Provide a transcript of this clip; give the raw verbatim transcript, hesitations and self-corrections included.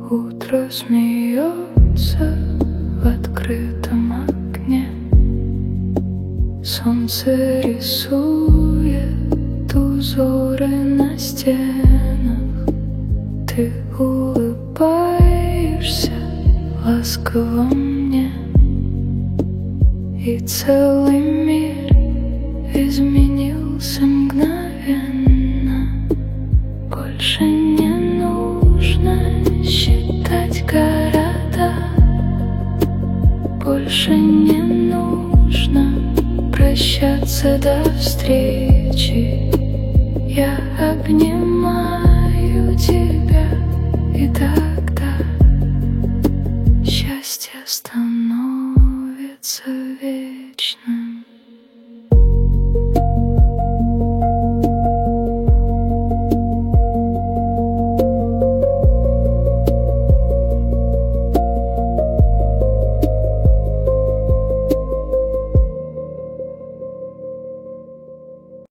Утро смеется в открытом окне. Солнце рисует узоры на стенах. Ты улыбаешься ласково мне, и целый мир изменился мгновенно. Больше не нужно считать города, больше не нужно прощаться до встречи. Я обнимаю тебя, и тогда счастье становится вечным.